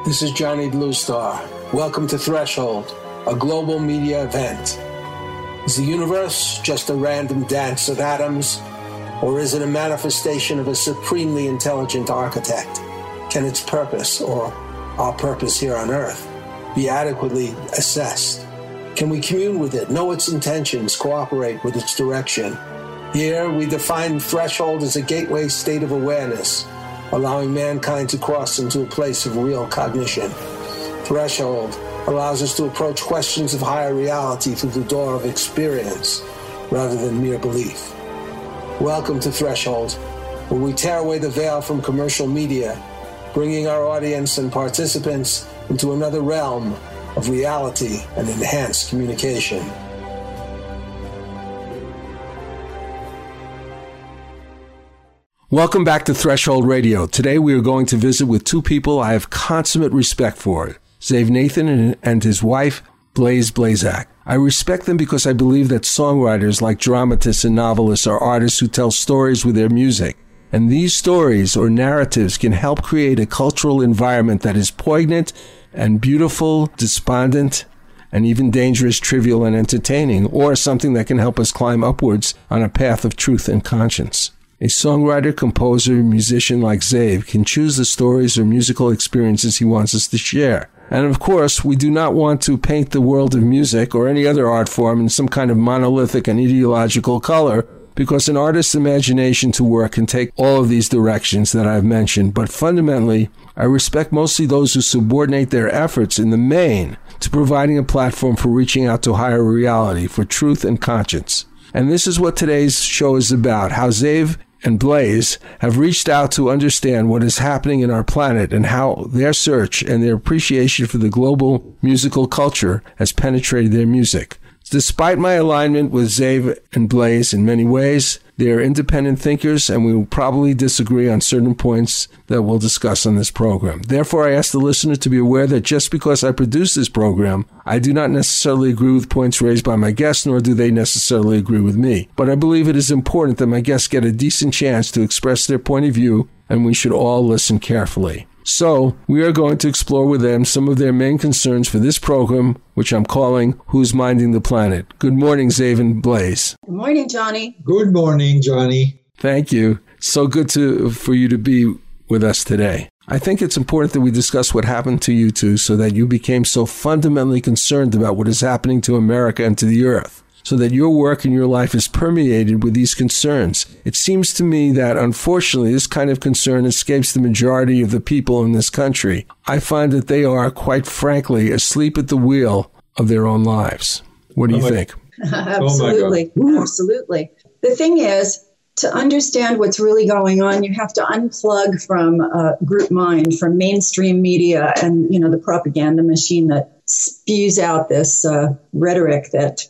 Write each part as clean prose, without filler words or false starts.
This is Johnny Bluestar. Welcome to Threshold, a global media event. Is the universe just a random dance of atoms, or is it a manifestation of a supremely intelligent architect? Can its purpose, or our purpose here on Earth, be adequately assessed? Can we commune with it, know its intentions, cooperate with its direction? Here, we define Threshold as a gateway state of awareness, allowing mankind to cross into a place of real cognition. Threshold allows us to approach questions of higher reality through the door of experience rather than mere belief. Welcome to Threshold, where we tear away the veil from commercial media, bringing our audience and participants into another realm of reality and enhanced communication. Welcome back to Threshold Radio. Today we are going to visit with two people I have consummate respect for, Zeev Nathan and his wife, Blaise Blazak. I respect them because I believe that songwriters like dramatists and novelists are artists who tell stories with their music. And these stories or narratives can help create a cultural environment that is poignant and beautiful, despondent, and even dangerous, trivial, and entertaining, or something that can help us climb upwards on a path of truth and conscience. A songwriter, composer, musician like Zeev can choose the stories or musical experiences he wants us to share. And of course, we do not want to paint the world of music or any other art form in some kind of monolithic and ideological color, because an artist's imagination to work can take all of these directions that I've mentioned. But fundamentally, I respect mostly those who subordinate their efforts in the main to providing a platform for reaching out to higher reality, for truth and conscience. And this is what today's show is about, how Zeev and Blaise have reached out to understand what is happening in our planet and how their search and their appreciation for the global musical culture has penetrated their music. Despite my alignment with Zeev and Blaise in many ways, they are independent thinkers, and we will probably disagree on certain points that we'll discuss on this program. Therefore, I ask the listener to be aware that just because I produce this program, I do not necessarily agree with points raised by my guests, nor do they necessarily agree with me. But I believe it is important that my guests get a decent chance to express their point of view, and we should all listen carefully. So, we are going to explore with them some of their main concerns for this program, which I'm calling Who's Minding the Planet? Good morning, Zeev and Blaise. Good morning, Johnny. Good morning, Johnny. Thank you. So good for you to be with us today. I think it's important that we discuss what happened to you two so that you became so fundamentally concerned about what is happening to America and to the earth, so that your work and your life is permeated with these concerns. It seems to me that, unfortunately, this kind of concern escapes the majority of the people in this country. I find that they are, quite frankly, asleep at the wheel of their own lives. What do you think? Absolutely. Absolutely. The thing is, to understand what's really going on, you have to unplug from group mind, from mainstream media and, the propaganda machine that spews out this rhetoric that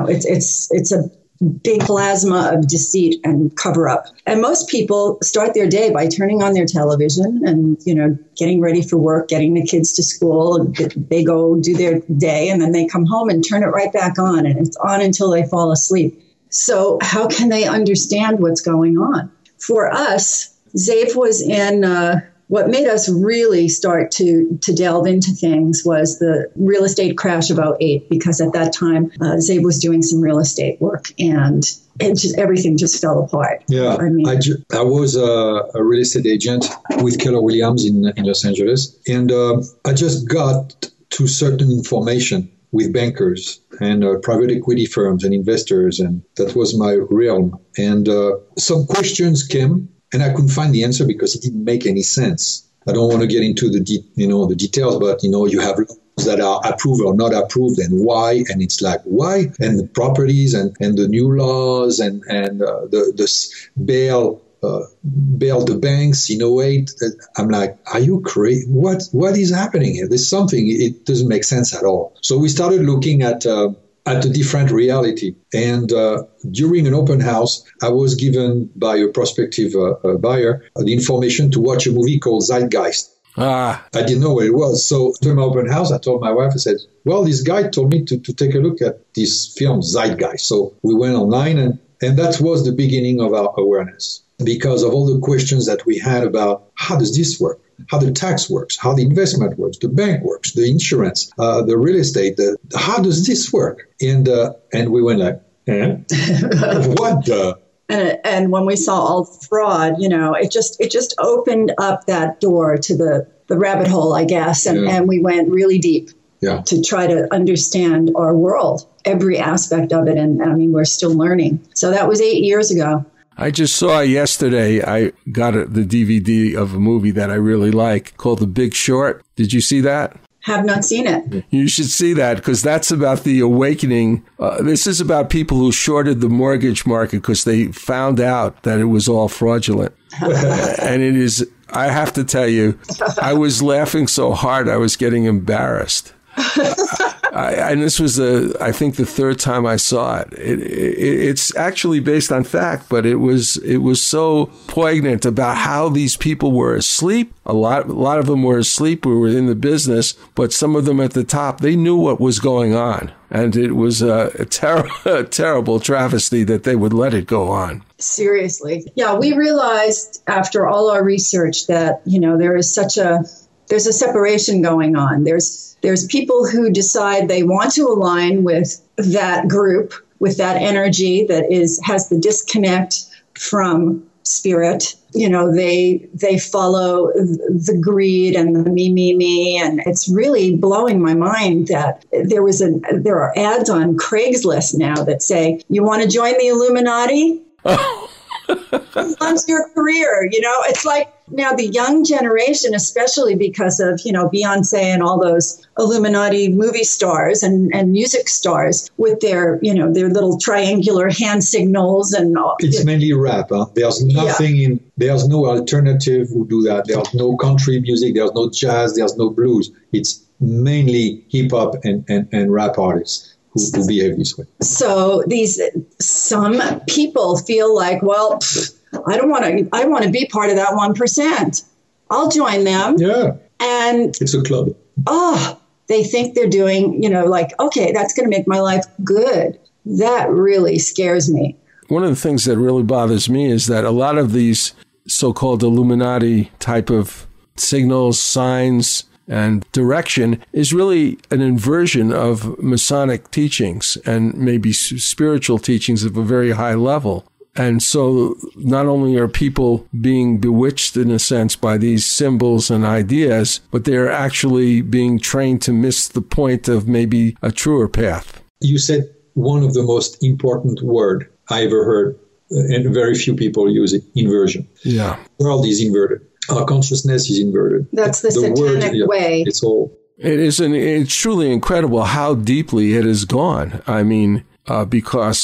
it's a big plasma of deceit and cover up. And most people start their day by turning on their television and, getting ready for work, getting the kids to school. They go do their day and then they come home and turn it right back on. And it's on until they fall asleep. So how can they understand what's going on? For us, Zeev was in what made us really start to delve into things was the real estate crash of 2008, because at that time, Zeev was doing some real estate work and everything just fell apart. Yeah, I was a real estate agent with Keller Williams in Los Angeles, and I just got to certain information with bankers and private equity firms and investors, and that was my realm. And some questions came, and I couldn't find the answer because it didn't make any sense. I don't want to get into the details, but you have laws that are approved or not approved, and why? And it's like why? And the properties and the new laws and the bail the banks in 2008. I'm like, are you crazy? What is happening here? There's something. It doesn't make sense at all. So we started looking at a different reality. And during an open house, I was given by a prospective buyer the information to watch a movie called Zeitgeist. I didn't know what it was. So during my open house, I told my wife, I said, well, this guy told me to take a look at this film Zeitgeist. So we went online, and that was the beginning of our awareness. because of all the questions that we had about how does this work, how the tax works, how the investment works, the bank works, the insurance, the real estate, how does this work? And we went like, what the? And when we saw all fraud, it just opened up that door to the rabbit hole, I guess. And we went really deep to try to understand our world, every aspect of it. And I mean, we're still learning. So that was 8 years ago. I just saw yesterday, I got the DVD of a movie that I really like called The Big Short. Did you see that? Have not seen it. You should see that because that's about the awakening. This is about people who shorted the mortgage market because they found out that it was all fraudulent. And it is, I have to tell you, I was laughing so hard I was getting embarrassed. And this was, I think, the third time I saw it. It's actually based on fact, but it was so poignant about how these people were asleep. A lot of them were asleep who were in the business, but some of them at the top, they knew what was going on. And it was a terrible travesty that they would let it go on. Seriously. Yeah, we realized after all our research that, there's a separation going on. There's people who decide they want to align with that group, with that energy that has the disconnect from spirit. They follow the greed and the me, and it's really blowing my mind that there are ads on Craigslist now that say, "You want to join the Illuminati?" Who wants your career? It's like now the young generation, especially because of, Beyonce and all those Illuminati movie stars and music stars with their little triangular hand signals and all. It's mainly rap. Huh? There's nothing there's no alternative who do that. There's no country music. There's no jazz. There's no blues. It's mainly hip hop and rap artists who behave this way. So some people feel like, well, I want to be part of that 1%. I'll join them. Yeah. And it's a club. They think they're doing, okay, that's going to make my life good. That really scares me. One of the things that really bothers me is that a lot of these so-called Illuminati type of signals, signs, and direction is really an inversion of Masonic teachings and maybe spiritual teachings of a very high level. And so not only are people being bewitched in a sense by these symbols and ideas, but they're actually being trained to miss the point of maybe a truer path. You said one of the most important words I ever heard, and very few people use it, inversion. Yeah. The world is inverted. Our consciousness is inverted. That's the satanic way. It's all. It's truly incredible how deeply it has gone. I mean, because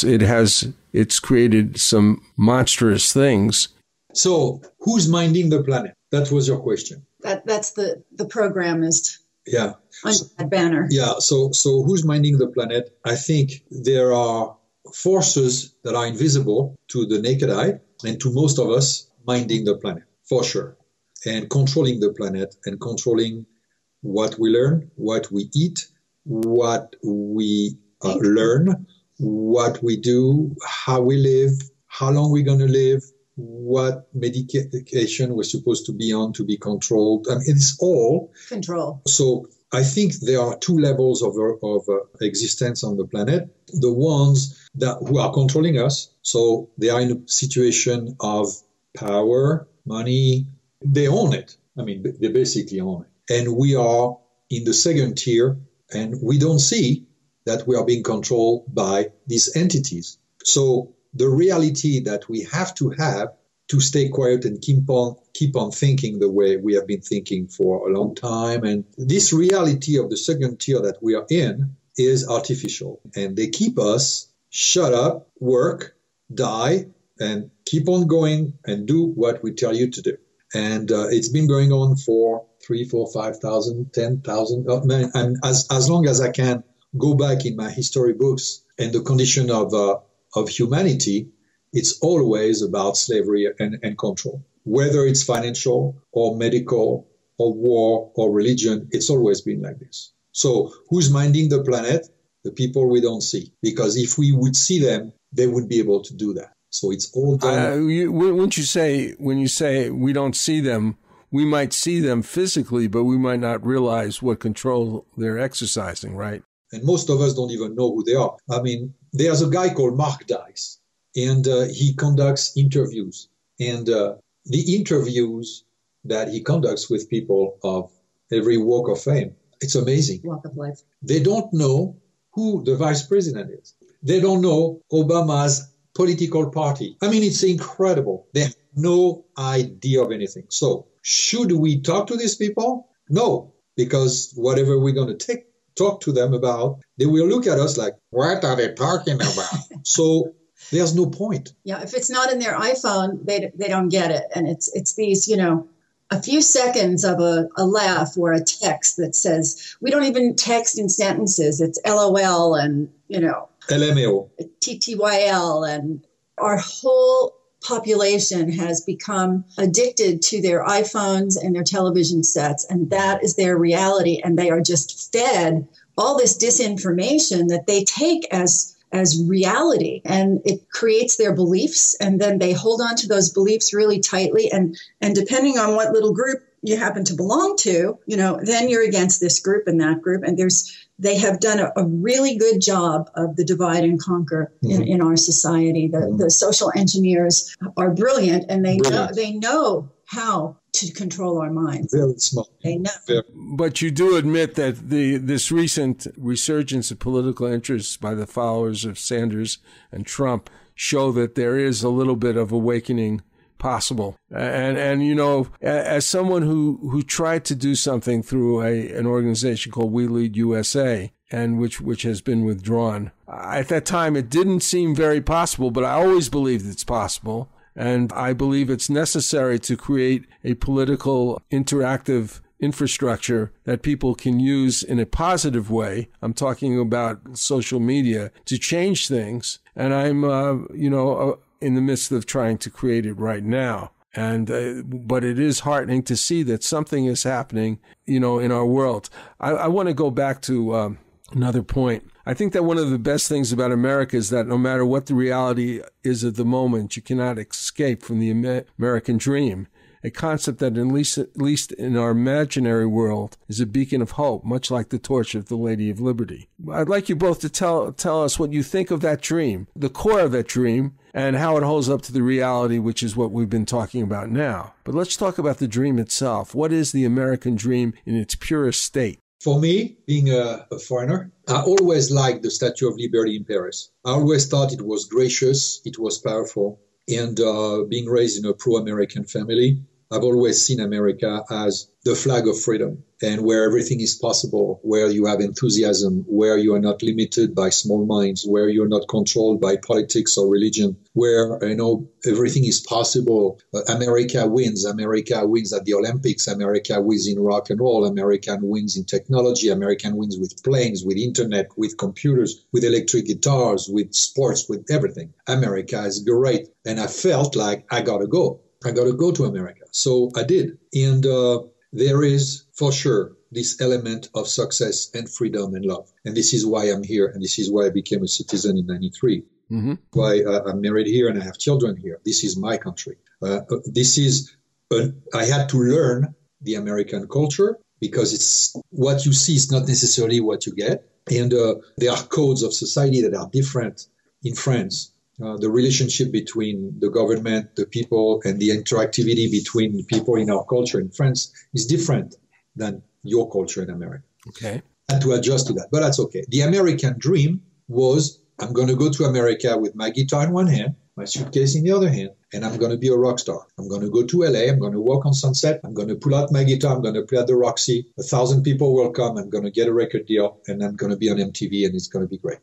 it's created some monstrous things. So, who's minding the planet? That was your question. That's the program is under that banner. Yeah. So who's minding the planet? I think there are forces that are invisible to the naked eye and to most of us minding the planet, for sure. And controlling the planet and controlling what we learn, what we eat, what we learn, what we do, how we live, how long we're going to live, what medication we're supposed to be on to be controlled. I mean, it's all control. So I think there are two levels of existence on the planet. The ones who are controlling us. So they are in a situation of power, money. They own it. I mean, they basically own it. And we are in the second tier, and we don't see that we are being controlled by these entities. So the reality that we have to stay quiet and keep on thinking the way we have been thinking for a long time. And this reality of the second tier that we are in is artificial. And they keep us shut up, work, die, and keep on going and do what we tell you to do. And it's been going on for 3,000, 4,000, 5,000, 10,000. And as long as I can go back in my history books and the condition of humanity, it's always about slavery and control. Whether it's financial or medical or war or religion, it's always been like this. So who's minding the planet? The people we don't see. Because if we would see them, they would be able to do that. So it's all done. When you say we don't see them, we might see them physically, but we might not realize what control they're exercising, right? And most of us don't even know who they are. I mean, there's a guy called Mark Dice, and he conducts interviews. And the interviews that he conducts with people of every walk of fame, it's amazing. Walk of life. They don't know who the vice president is. They don't know Obama's political party. I mean, it's incredible. They have no idea of anything. So should we talk to these people? No, because whatever we're going to talk to them about, they will look at us like, what are they talking about? So there's no point. Yeah, if it's not in their iPhone, they don't get it. And it's these, a few seconds of a laugh or a text that says, we don't even text in sentences. It's LOL and, LMAO. TTYL. And our whole population has become addicted to their iPhones and their television sets. And that is their reality. And they are just fed all this disinformation that they take as reality, and it creates their beliefs, and then they hold on to those beliefs really tightly, and depending on what little group you happen to belong to, then you're against this group and that group, and they have done a really good job of the divide and conquer in our society. The social engineers are brilliant, and they know how to control our minds. Very smart. They know. But you do admit that this recent resurgence of political interests by the followers of Sanders and Trump show that there is a little bit of awakening possible. And as someone who tried to do something through an organization called We Lead USA, and which has been withdrawn, at that time it didn't seem very possible, but I always believed it's possible. And I believe it's necessary to create a political interactive infrastructure that people can use in a positive way. I'm talking about social media to change things. And I'm, in the midst of trying to create it right now. And, but it is heartening to see that something is happening, in our world. I want to go back to, another point. I think that one of the best things about America is that no matter what the reality is at the moment, you cannot escape from the American dream, a concept that at least in our imaginary world is a beacon of hope, much like the torch of the Lady of Liberty. I'd like you both to tell us what you think of that dream, the core of that dream, and how it holds up to the reality, which is what we've been talking about now. But let's talk about the dream itself. What is the American dream in its purest state? For me, being a foreigner, I always liked the Statue of Liberty in Paris. I always thought it was gracious, it was powerful, and being raised in a pro-American family, I've always seen America as the flag of freedom, and where everything is possible, where you have enthusiasm, where you are not limited by small minds, where you're not controlled by politics or religion, where, everything is possible. America wins. America wins at the Olympics. America wins in rock and roll. America wins in technology. America wins with planes, with internet, with computers, with electric guitars, with sports, with everything. America is great. And I felt like I got to go. I got to go to America. So I did. And there is, for sure, this element of success and freedom and love. And this is why I'm here. And this is why I became a citizen in 93. Mm-hmm. Why I'm married here and I have children here. This is my country. I had to learn the American culture because it's what you see is not necessarily what you get. And there are codes of society that are different in France. The relationship between the government, the people, and the interactivity between the people in our culture in France is different than your culture in America. Okay. I had to adjust to that, but that's okay. The American dream was, I'm going to go to America with my guitar in one hand, my suitcase in the other hand, and I'm going to be a rock star. I'm going to go to LA. I'm going to walk on Sunset. I'm going to pull out my guitar. I'm going to play at the Roxy. 1,000 people will come. I'm going to get a record deal, and I'm going to be on MTV, and it's going to be great.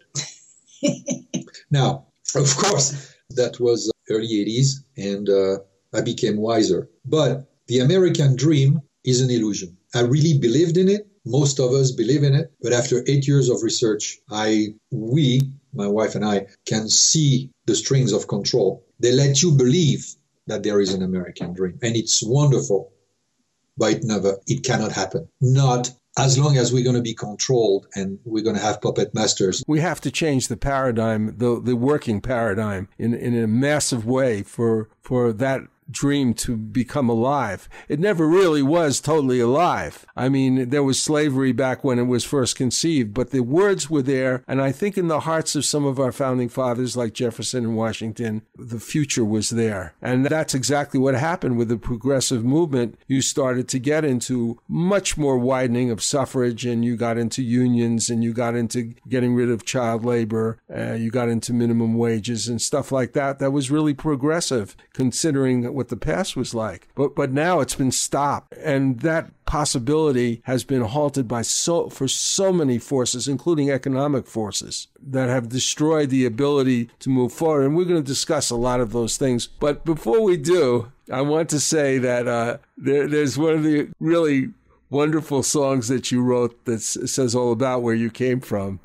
Now, of course, that was early 80s, and I became wiser. But the American dream is an illusion. I really believed in it. Most of us believe in it. But after 8 years of research, we, my wife and I, can see the strings of control. They let you believe that there is an American dream. And it's wonderful. But it cannot happen. Not as long as we're going to be controlled and we're going to have puppet masters. We have to change the paradigm, the working paradigm in a massive way for that dream to become alive. It never really was totally alive. I mean, there was slavery back when it was first conceived, but the words were there. And I think in the hearts of some of our founding fathers like Jefferson and Washington, the future was there. And that's exactly what happened with the progressive movement. You started to get into much more widening of suffrage, and you got into unions, and you got into getting rid of child labor. You got into minimum wages and stuff like that. That was really progressive, considering what the past was like. But now it's been stopped, and that possibility has been halted by so many forces, including economic forces, that have destroyed the ability to move forward. And we're going to discuss a lot of those things. But before we do, I want to say that there's one of the really wonderful songs that you wrote that says all about where you came from.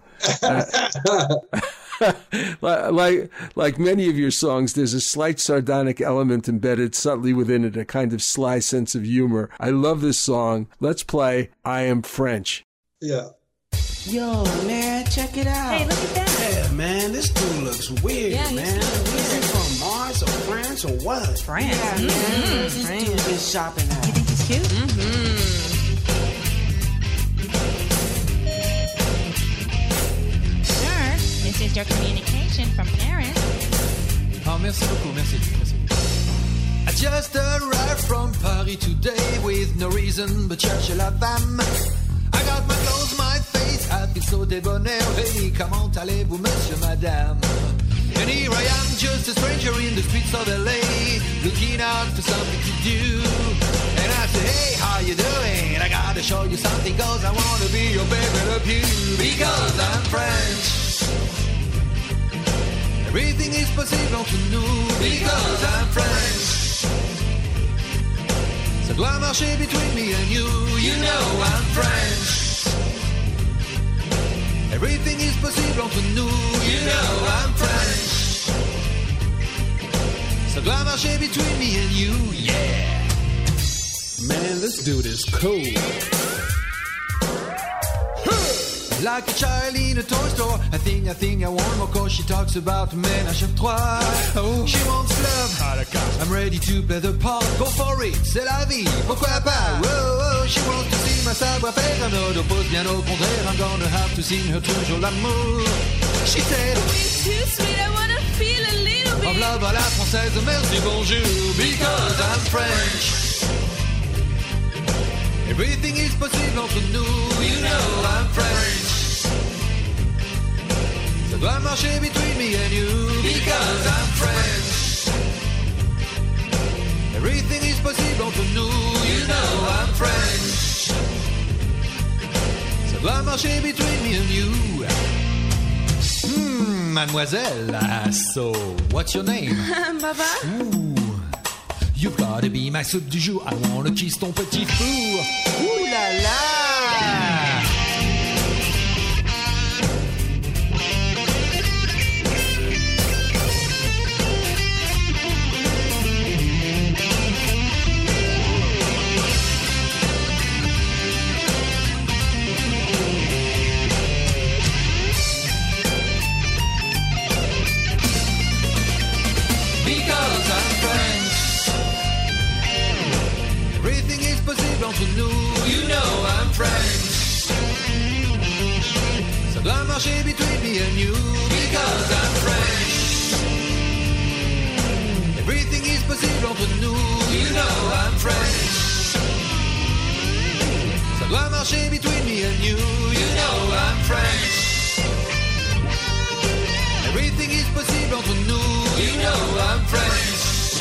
Like many of your songs, there's a slight sardonic element embedded subtly within it, a kind of sly sense of humor. I love this song. Let's play I Am French. Yeah. Yo, man, check it out. Hey, look at that. Yeah, man, this dude looks weird, man. Is he from Mars or France or what? France. Yeah, man. Where's this dude been shopping at? You think he's cute? Mm-hmm. This is your communication from Paris. Oh, merci beaucoup, merci. I just arrived from Paris today with no reason but chercher la femme. I got my clothes, my face, I feel so debonair. Hey, comment allez-vous, monsieur, madame? And here I am, just a stranger in the streets of LA, looking out for something to do. And I say, hey, how you doing? I gotta show you something, cause I wanna be your baby Le Pew. Because I'm French. Everything is possible to nous because I'm French. Ça doit marcher between me and you. You know I'm French. Everything is possible to nous. You know I'm French. Ça doit marcher between me and you. Yeah. Man, this dude is cool. Like a child in a toy store, I think I want more, cause she talks about ménage à trois. Oh. She wants love, I'm ready to play the part. Go for it, c'est la vie, pourquoi pas? Whoa, she wants to see my savoir-faire, no oppose bien au contraire. I'm gonna have to sing her toujours l'amour. She said, it's too sweet, I wanna feel a little bit. En love à la française, merci, bonjour. Because I'm French. Everything is possible for nous, you know I'm French. Ça doit marcher between me and you, because I'm French. Everything is possible for nous, you know I'm French. Ça doit marcher between me and you. Mademoiselle, so what's your name? Baba. Ooh. You've gotta be my soupe du jour. I wanna kiss ton petit four. Ouh là là! Because I'm French. Everything is possible to nous, you know I'm French. Ça doit marcher between me and you, because I'm French. Everything is possible to nous, you know I'm French. Ça doit marcher between me and you, you know I'm French. Everything is possible to nous, you know I'm French.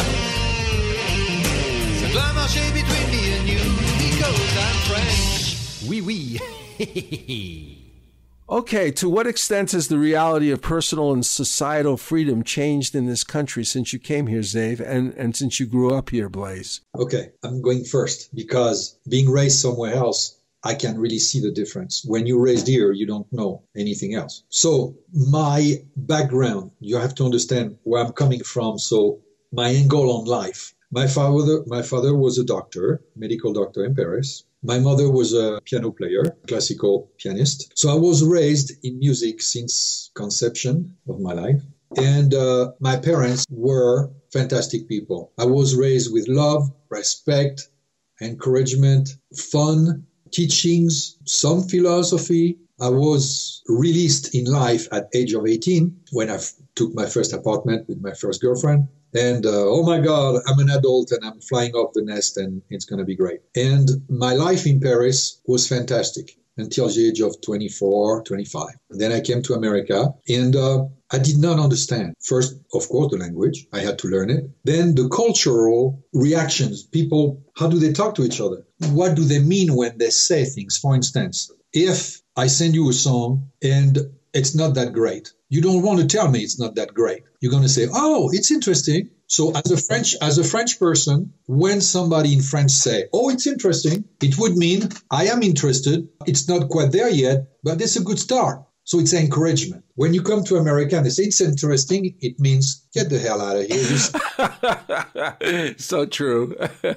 Ça doit marcher between me and you, because I'm French. Oui, oui. Okay, to what extent has the reality of personal and societal freedom changed in this country since you came here, Zave, and since you grew up here, Blaise? Okay, I'm going first because being raised somewhere else, I can really see the difference. When you're raised here, you don't know anything else. So my background, you have to understand where I'm coming from. So my angle on life. My father was a doctor, medical doctor in Paris. My mother was a piano player, classical pianist. So I was raised in music since conception of my life. And my parents were fantastic people. I was raised with love, respect, encouragement, fun, teachings, some philosophy. I was released in life at age of 18 when I took my first apartment with my first girlfriend. And oh my God, I'm an adult and I'm flying off the nest and it's going to be great. And my life in Paris was fantastic until the age of 24, 25. And then I came to America and I did not understand. First, of course, the language. I had to learn it. Then the cultural reactions. People, how do they talk to each other? What do they mean when they say things? For instance, if I send you a song and it's not that great, you don't want to tell me it's not that great. You're going to say, oh, it's interesting. So as a French person, when somebody in French say, oh, it's interesting, it would mean I am interested. It's not quite there yet, but it's a good start. So it's encouragement. When you come to America and they say it's interesting, it means get the hell out of here. So true.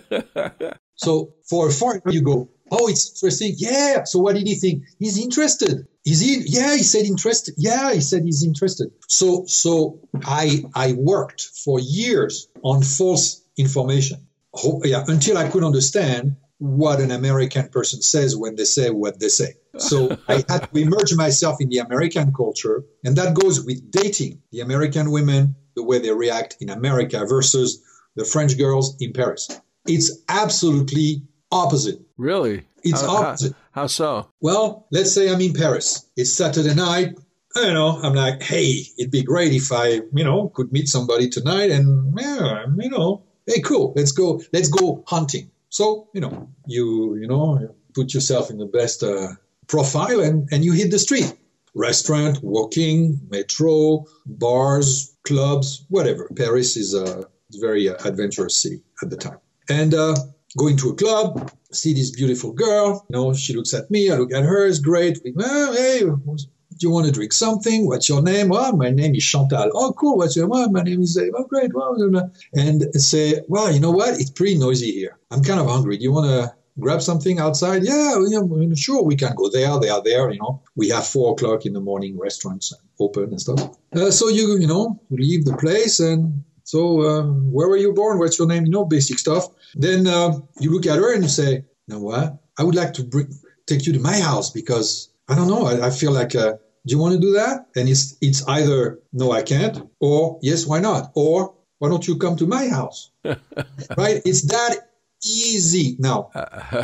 So for a foreigner, you go, oh, it's interesting. Yeah. So what did he think? He's interested. Is he? Yeah, he said interested. Yeah, he said he's interested. So I worked for years on false information. Until I could understand what an American person says when they say what they say. So I had to immerse myself in the American culture. And that goes with dating. The American women, the way they react in America versus the French girls in Paris. It's absolutely opposite. Really? It's opposite. How so? Well, let's say I'm in Paris. It's Saturday night. I'm like, hey, it'd be great if I, could meet somebody tonight and, hey, cool, let's go hunting. So, you put yourself in the best profile and you hit the street. Restaurant, walking, metro, bars, clubs, whatever. Paris is a very adventurous city at the time. And going to a club, see this beautiful girl, she looks at me, I look at her, it's great. Hey, do you want to drink something? What's your name? Oh, my name is Chantal. Oh, cool. What's your name? My name is Dave. Oh, great. And say, well, you know what? It's pretty noisy here. I'm kind of hungry. Do you want to grab something outside? Yeah, sure. We can go there. They are there. We have 4:00 in the morning restaurants open and stuff. So you leave the place and so where were you born? What's your name? Basic stuff. Then you look at her and you say, you know what? I would like to take you to my house because I don't know. I feel like, do you want to do that? And it's either, no, I can't, or yes, why not? Or why don't you come to my house? Right? It's that easy. Now,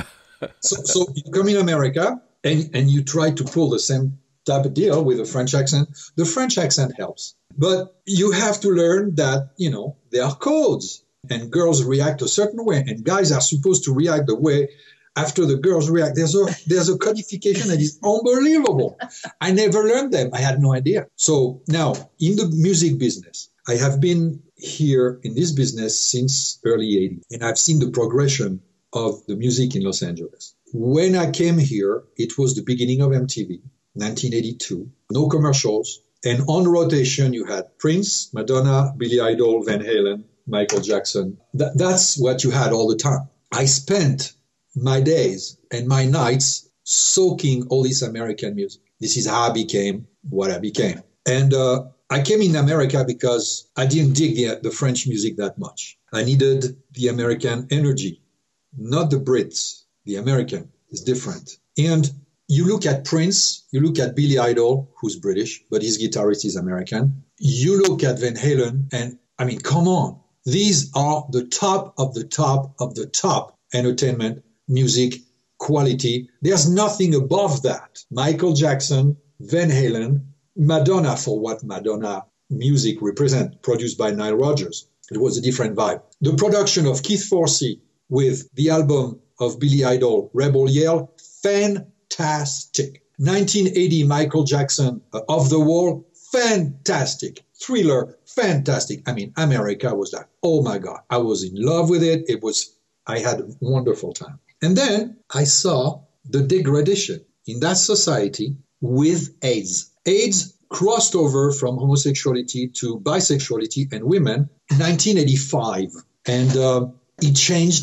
so you come in America and you try to pull the same type of deal with a French accent. The French accent helps. But you have to learn that, there are codes and girls react a certain way and guys are supposed to react the way after the girls react. There's a codification that is unbelievable. I never learned them. I had no idea. So now in the music business, I have been here in this business since early 80s and I've seen the progression of the music in Los Angeles. When I came here, it was the beginning of MTV, 1982, no commercials. And on rotation, you had Prince, Madonna, Billy Idol, Van Halen, Michael Jackson. That's what you had all the time. I spent my days and my nights soaking all this American music. This is how I became what I became. And I came in America because I didn't dig the French music that much. I needed the American energy, not the Brits. The American is different. And you look at Prince, you look at Billy Idol, who's British, but his guitarist is American. You look at Van Halen, and I mean, come on. These are the top of the top of the top entertainment, music, quality. There's nothing above that. Michael Jackson, Van Halen, Madonna, for what Madonna music represent, produced by Nile Rodgers. It was a different vibe. The production of Keith Forsey with the album of Billy Idol, Rebel Yell, fantastic. 1980, Michael Jackson, Off the Wall, fantastic. Thriller, fantastic. I mean, America was like, oh my God, I was in love with it. I had a wonderful time. And then I saw the degradation in that society with AIDS. AIDS crossed over from homosexuality to bisexuality and women in 1985. And it changed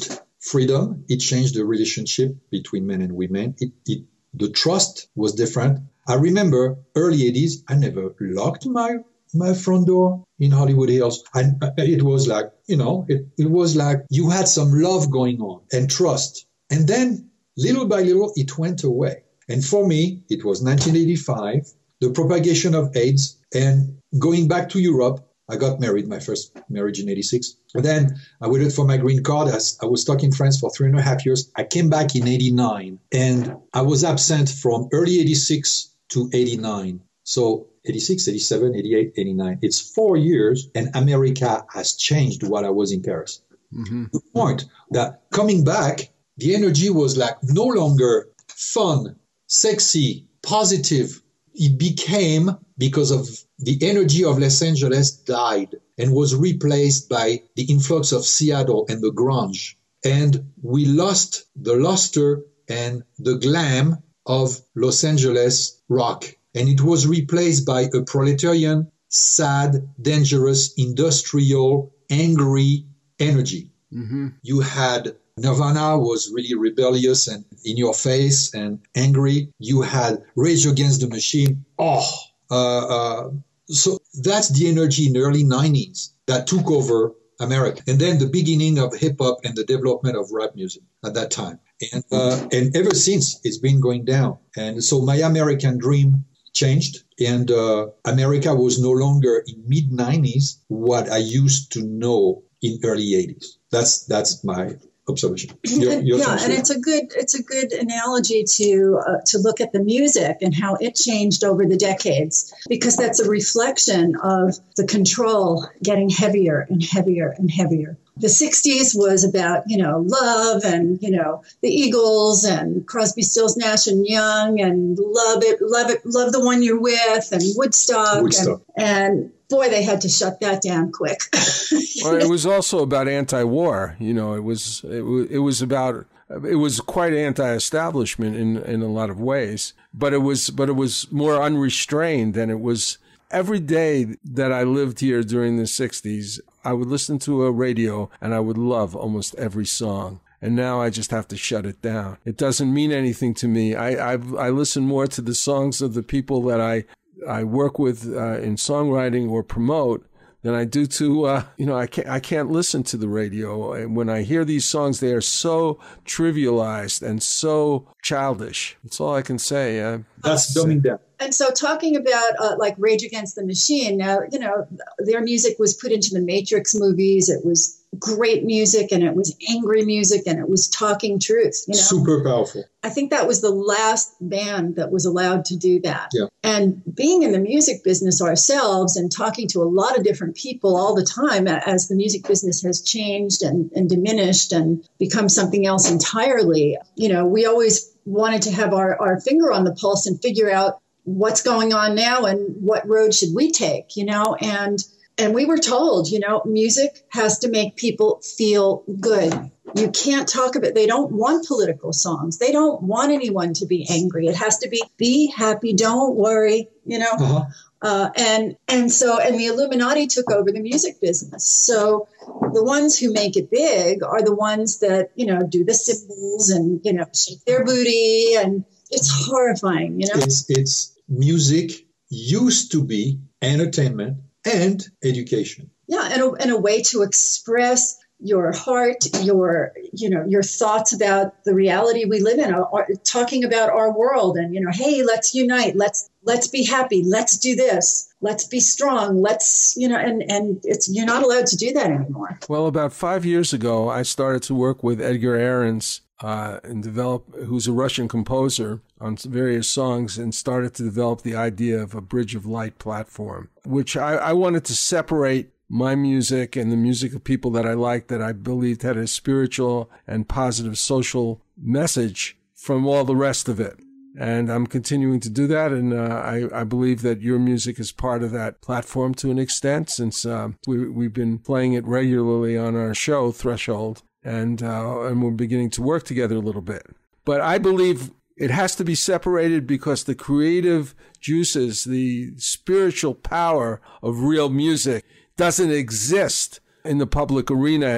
freedom. It changed the relationship between men and women. The trust was different. I remember early 80s, I never locked my front door in Hollywood Hills. It was like, it was like you had some love going on and trust. And then little by little, it went away. And for me, it was 1985, the propagation of AIDS, and going back to Europe. I got married, my first marriage in 86. And then I waited for my green card. I was stuck in France for 3.5 years. I came back in 89 and I was absent from early 86 to 89. So 86, 87, 88, 89. It's 4 years and America has changed while I was in Paris. Mm-hmm. The point that coming back, the energy was like no longer fun, sexy, positive. It became, because of the energy of Los Angeles died and was replaced by the influx of Seattle and the grunge. And we lost the luster and the glam of Los Angeles rock. And it was replaced by a proletarian, sad, dangerous, industrial, angry energy. Mm-hmm. You had Nirvana was really rebellious and in your face and angry. You had Rage Against the Machine. So that's the energy in the early 90s that took over America. And then the beginning of hip hop and the development of rap music at that time. And ever since, it's been going down. And so my American dream changed. And America was no longer in mid 90s what I used to know in early 80s. That's my observation. And it's a good analogy to look at the music and how it changed over the decades, because that's a reflection of the control getting heavier and heavier and heavier. The 60s was about, love and, the Eagles and Crosby, Stills, Nash and Young and love the one you're with and Woodstock. And boy, they had to shut that down quick. Well, it was also about anti-war. It was quite anti-establishment in a lot of ways, but it was more unrestrained than it was. Every day that I lived here during the 60s, I would listen to a radio and I would love almost every song. And now I just have to shut it down. It doesn't mean anything to me. I listen more to the songs of the people that I work with in songwriting or promote than I do to, I can't listen to the radio. And when I hear these songs, they are so trivialized and so childish. That's all I can say. That's dumbing down. And so talking about like Rage Against the Machine, now, their music was put into the Matrix movies. It was great music and it was angry music and it was talking truth. Super powerful. I think that was the last band that was allowed to do that. Yeah. And being in the music business ourselves and talking to a lot of different people all the time as the music business has changed and diminished and become something else entirely, we always wanted to have our finger on the pulse and figure out what's going on now and what road should we take, and we were told, music has to make people feel good. You can't talk about, they don't want political songs. They don't want anyone to be angry. It has to be happy, don't worry, Uh-huh. And the Illuminati took over the music business. So the ones who make it big are the ones that, do the cymbals and, shake their booty. And it's horrifying, It's music used to be entertainment and education. Yeah, and a way to express your heart, your thoughts about the reality we live in, talking about our world and, hey, let's unite, let's be happy, let's do this, let's be strong, let's, and you're not allowed to do that anymore. Well, about 5 years ago, I started to work with Edgar Ahrens who's a Russian composer, on various songs, and started to develop the idea of a Bridge of Light platform, which I wanted to separate my music and the music of people that I liked, that I believed had a spiritual and positive social message, from all the rest of it. And I'm continuing to do that, and I believe that your music is part of that platform to an extent, since we've been playing it regularly on our show, Threshold, and we're beginning to work together a little bit. But I believe it has to be separated because the creative juices, the spiritual power of real music doesn't exist in the public arena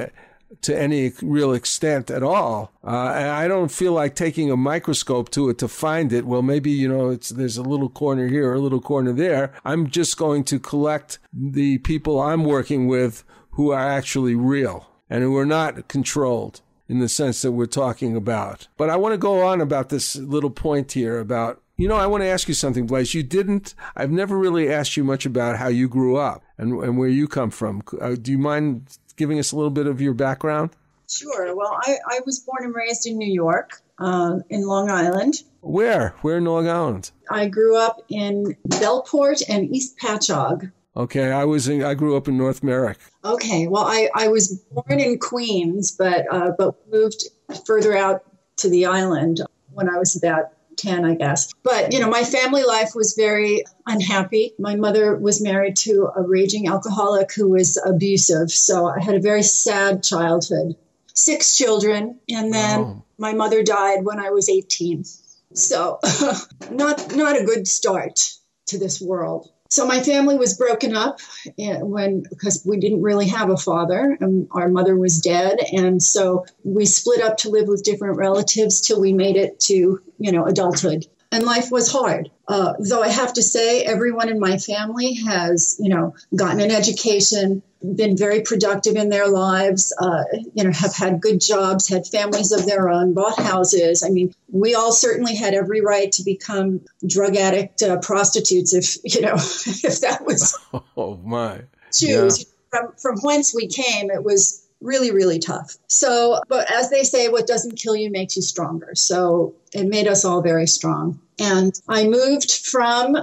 to any real extent at all. And I don't feel like taking a microscope to it to find it. Well, maybe, there's a little corner here, a little corner there. I'm just going to collect the people I'm working with who are actually real and who are not controlled in the sense that we're talking about. But I want to go on about this little point here about, I want to ask you something, Blaise. I've never really asked you much about how you grew up and where you come from. Do you mind giving us a little bit of your background? Sure. Well, I was born and raised in New York, in Long Island. Where? Where in Long Island? I grew up in Bellport and East Patchogue. Okay, I grew up in North Merrick. Okay, well, I was born in Queens, but moved further out to the island when I was about 10, I guess. But, my family life was very unhappy. My mother was married to a raging alcoholic who was abusive. So I had a very sad childhood. 6 children. And then my mother died when I was 18. So not a good start to this world. So my family was broken up because we didn't really have a father and our mother was dead. And so we split up to live with different relatives till we made it to, adulthood. And life was hard. Though I have to say everyone in my family has, gotten an education, been very productive in their lives, have had good jobs, had families of their own, bought houses. I mean, we all certainly had every right to become drug addict prostitutes if that was choose. Yeah. From whence we came, it was really, really tough. So, but as they say, what doesn't kill you makes you stronger. So it made us all very strong. And I moved from,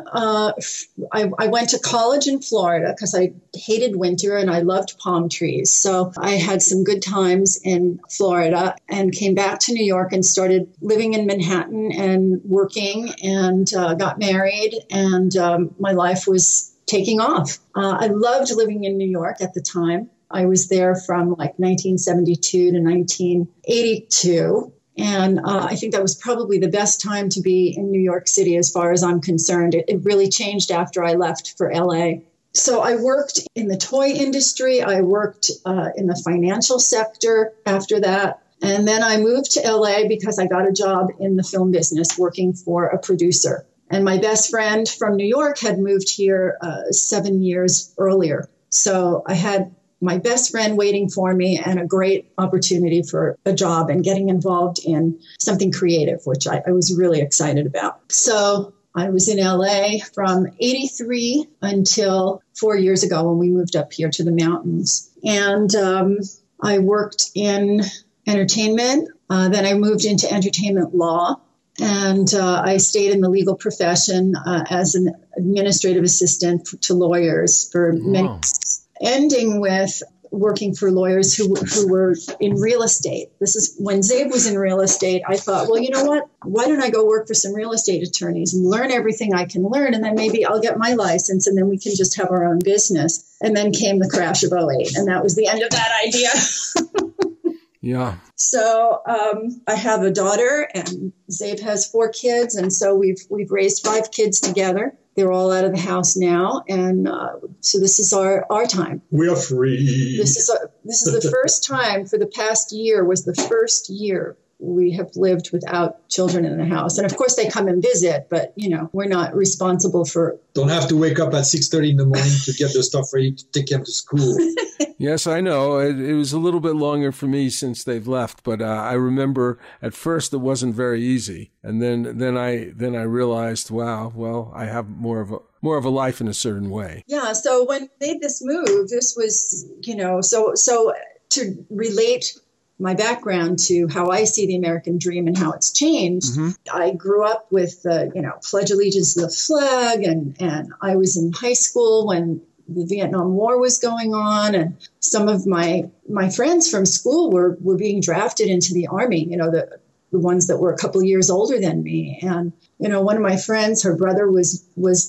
I went to college in Florida because I hated winter and I loved palm trees. So I had some good times in Florida and came back to New York and started living in Manhattan and working and got married. And my life was taking off. I loved living in New York at the time. I was there from 1972 to 1982. And I think that was probably the best time to be in New York City as far as I'm concerned. It really changed after I left for LA. So I worked in the toy industry. I worked in the financial sector after that. And then I moved to LA because I got a job in the film business working for a producer. And my best friend from New York had moved here 7 years earlier. So I had my best friend waiting for me and a great opportunity for a job and getting involved in something creative, which I was really excited about. So I was in LA from 83 until 4 years ago when we moved up here to the mountains. And I worked in entertainment. Then I moved into entertainment law. And I stayed in the legal profession as an administrative assistant to lawyers for many years. Ending with working for lawyers who were in real estate. This is when Zabe was in real estate. I thought, well, you know what? Why don't I go work for some real estate attorneys and learn everything I can learn? And then maybe I'll get my license and then we can just have our own business. And then came the crash of 2008. And that was the end of that idea. Yeah. So I have a daughter and Zabe has 4 kids. And so we've raised 5 kids together. They're all out of the house now, and so this is our time. We are free. This is the first time for the past year was the first year we have lived without children in the house. And of course they come and visit, but we're not responsible for. Don't have to wake up at 6:30 in the morning to get the stuff ready to take them to school. Yes, I know. It was a little bit longer for me since they've left, but I remember at first it wasn't very easy, and then I realized, wow, well, I have more of a life in a certain way. Yeah. So when I made this move, this was so to relate my background to how I see the American dream and how it's changed. Mm-hmm. I grew up with Pledge Allegiance to the flag, and I was in high school when the Vietnam War was going on, and some of my friends from school were being drafted into the Army, the ones that were a couple of years older than me. And, one of my friends, her brother was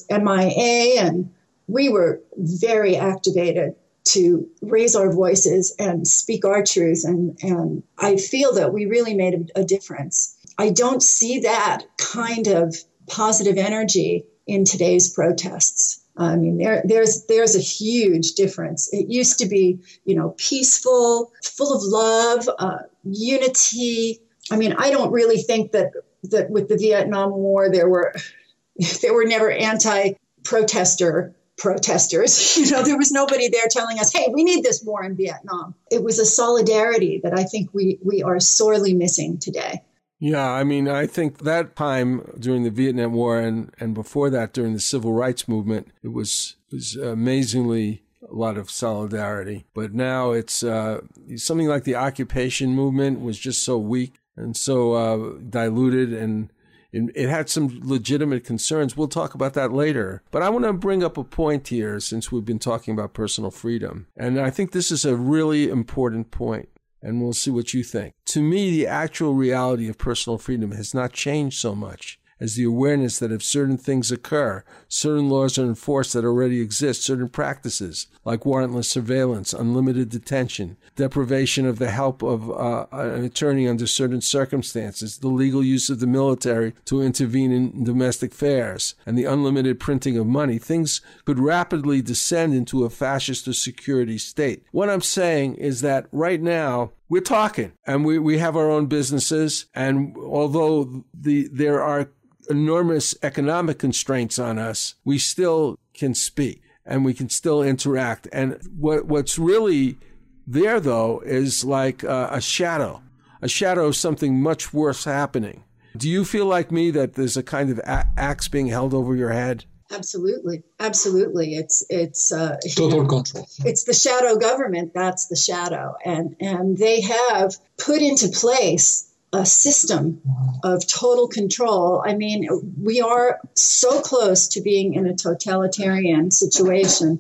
MIA, and we were very activated to raise our voices and speak our truth. And I feel that we really made a difference. I don't see that kind of positive energy in today's protests. I mean, there's a huge difference. It used to be, peaceful, full of love, unity. I mean, I don't really think that with the Vietnam War, there were never anti-protesters. There was nobody there telling us, hey, we need this war in Vietnam. It was a solidarity that I think we are sorely missing today. Yeah, I mean, I think that time during the Vietnam War and before that during the Civil Rights Movement, it was amazingly a lot of solidarity. But now it's something like the occupation movement was just so weak and so diluted, and it had some legitimate concerns. We'll talk about that later. But I want to bring up a point here since we've been talking about personal freedom. And I think this is a really important point. And we'll see what you think. To me, the actual reality of personal freedom has not changed so much as the awareness that if certain things occur, certain laws are enforced that already exist, certain practices like warrantless surveillance, unlimited detention, deprivation of the help of an attorney under certain circumstances, the legal use of the military to intervene in domestic affairs, and the unlimited printing of money, things could rapidly descend into a fascist or security state. What I'm saying is that right now, we're talking, and we have our own businesses, and although there are enormous economic constraints on us, we still can speak, and we can still interact. And what's really there, though, is like a shadow of something much worse happening. Do you feel like me that there's a kind of axe being held over your head? Absolutely. It's total control. It's the shadow government. That's the shadow. And they have put into place a system of total control. I mean, we are so close to being in a totalitarian situation.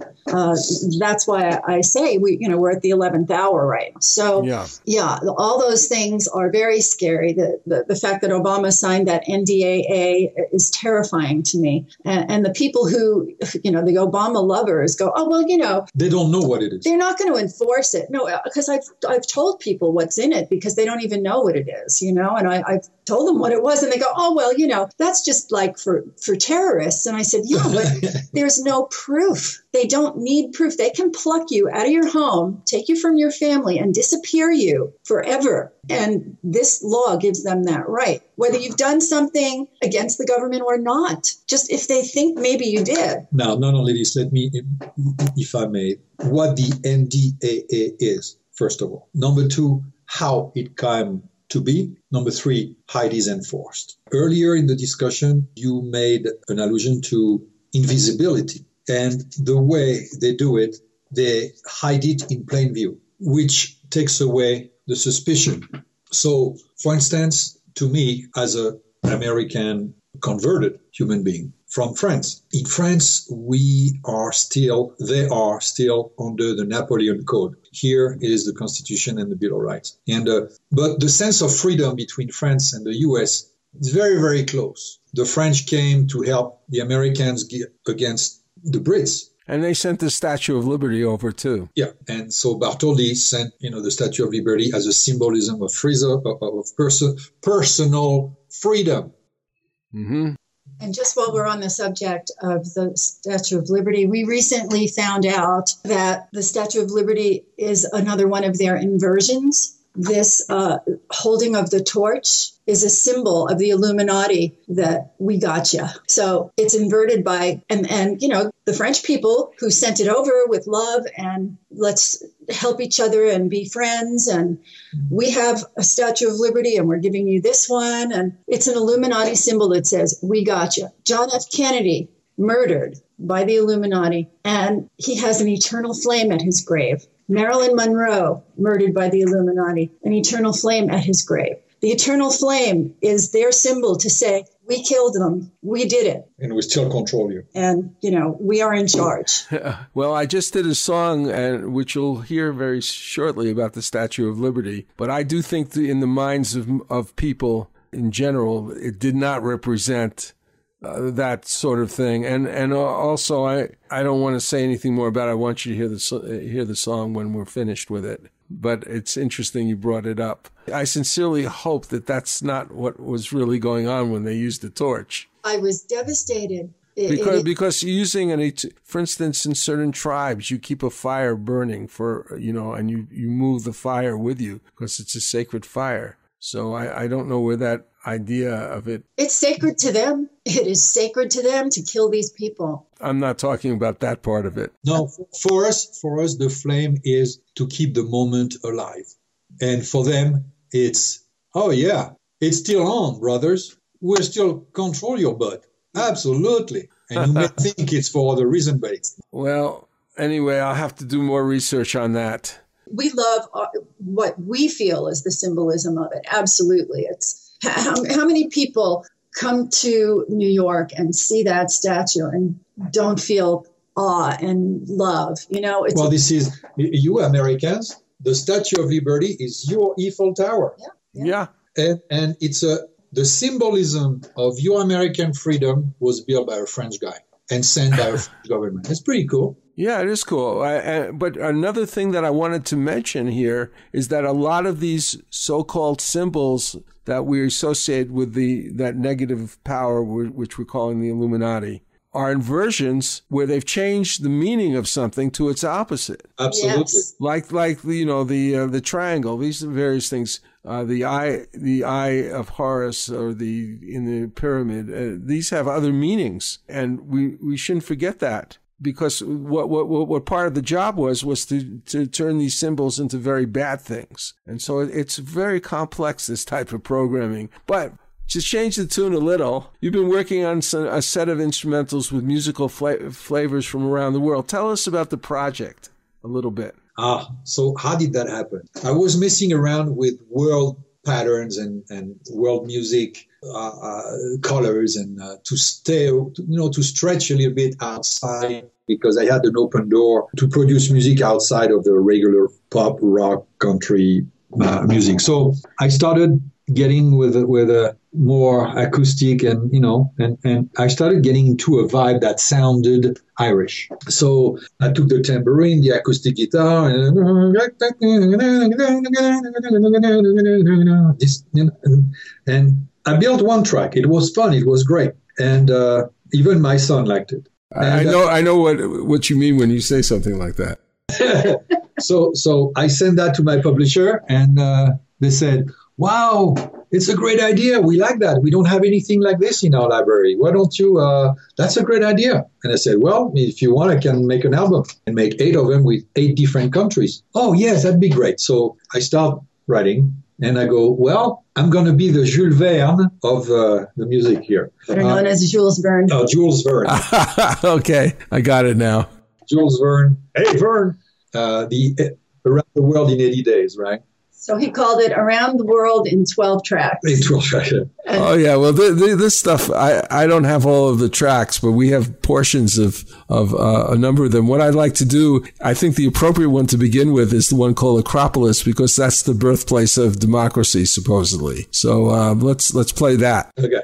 That's why I say we're at the 11th hour right now. So yeah, all those things are very scary. The fact that Obama signed that NDAA is terrifying to me. And the people who, the Obama lovers go, oh, well, they don't know what it is. They're not going to enforce it. No, because I've told people what's in it because they don't even know what it is. And I've told them what it was, and they go, oh, well, that's just like for terrorists. And I said, yeah, but there's no proof. They don't need proof. They can pluck you out of your home, take you from your family, and disappear you forever. And this law gives them that right, whether you've done something against the government or not, just if they think maybe you did. Now, not only this, let me, if I may, what the NDAA is, first of all. Number two, how it came to be. Number three, how it is enforced. Earlier in the discussion, you made an allusion to invisibility. And the way they do it, they hide it in plain view, which takes away the suspicion. So, for instance, to me, as an American converted human being from France, in France, they are still under the Napoleon Code. Here is the Constitution and the Bill of Rights. And but the sense of freedom between France and the U.S. is very, very close. The French came to help the Americans against the Brits. And they sent the Statue of Liberty over, too. Yeah, and so Bartholdi sent, the Statue of Liberty as a symbolism of personal freedom. Mm-hmm. And just while we're on the subject of the Statue of Liberty, we recently found out that the Statue of Liberty is another one of their inversions. This holding of the torch is a symbol of the Illuminati that we gotcha. So it's inverted by, and the French people who sent it over with love and let's help each other and be friends. And we have a Statue of Liberty and we're giving you this one. And it's an Illuminati symbol that says, we gotcha. John F. Kennedy, murdered by the Illuminati, and he has an eternal flame at his grave. Marilyn Monroe, murdered by the Illuminati, an eternal flame at his grave. The eternal flame is their symbol to say, we killed them, we did it. And we still control you. And, we are in charge. Well, I just did a song, which you'll hear very shortly about the Statue of Liberty. But I do think in the minds of people in general, it did not represent that sort of thing. And also, I don't want to say anything more about it. I want you to hear the song when we're finished with it. But it's interesting you brought it up. I sincerely hope that that's not what was really going on when they used the torch. I was devastated Because using for instance, in certain tribes, you keep a fire burning and you move the fire with you because it's a sacred fire. So I don't know where that idea of it. It's sacred to them. It is sacred to them to kill these people. I'm not talking about that part of it. No, for us, the flame is to keep the moment alive. And for them, it's, oh yeah, it's still on, brothers. We're still control your butt. Absolutely. And you may think it's for other reason, but it's not. Well, anyway, I'll have to do more research on that. We love what we feel is the symbolism of it. Absolutely. It's how many people come to New York and see that statue and don't feel awe and love? Well, this is, you Americans, the Statue of Liberty is your Eiffel Tower. Yeah. And it's the symbolism of your American freedom was built by a French guy and sent by a French government. It's pretty cool. Yeah, it is cool. But another thing that I wanted to mention here is that a lot of these so-called symbols that we associate with that negative power, which we're calling the Illuminati, are inversions where they've changed the meaning of something to its opposite. Absolutely. Yes. Like the triangle. These are various things. The eye of Horus, or in the pyramid. These have other meanings, and we shouldn't forget that. Because what part of the job was to turn these symbols into very bad things. And so it's very complex, this type of programming. But to change the tune a little, you've been working on a set of instrumentals with musical flavors from around the world. Tell us about the project a little bit. So how did that happen? I was messing around with world patterns and world music colors, and to stretch a little bit outside, because I had an open door to produce music outside of the regular pop, rock, country music. So I started getting with a more acoustic, and I started getting into a vibe that sounded Irish. So I took the tambourine, the acoustic guitar, and I built one track. It was fun. It was great, and even my son liked it. And, I know what you mean when you say something like that. So I sent that to my publisher, and they said, "Wow, it's a great idea. We like that. We don't have anything like this in our library. Why don't you? That's a great idea." And I said, "Well, if you want, I can make an album and make 8 of them with 8 different countries." "Oh, yes, that'd be great." So I start writing, and I go, "Well, I'm going to be the Jules Verne of the music here." Better known as Jules Verne. Oh, Jules Verne. Okay, I got it now. Jules Verne. Hey, Verne. Around the World in 80 Days, right? So he called it Around the World in 12 tracks. In 12 tracks. Oh, yeah. Well, this stuff, I don't have all of the tracks, but we have portions of a number of them. What I'd like to do, I think the appropriate one to begin with is the one called Acropolis, because that's the birthplace of democracy, supposedly. So let's play that. Okay.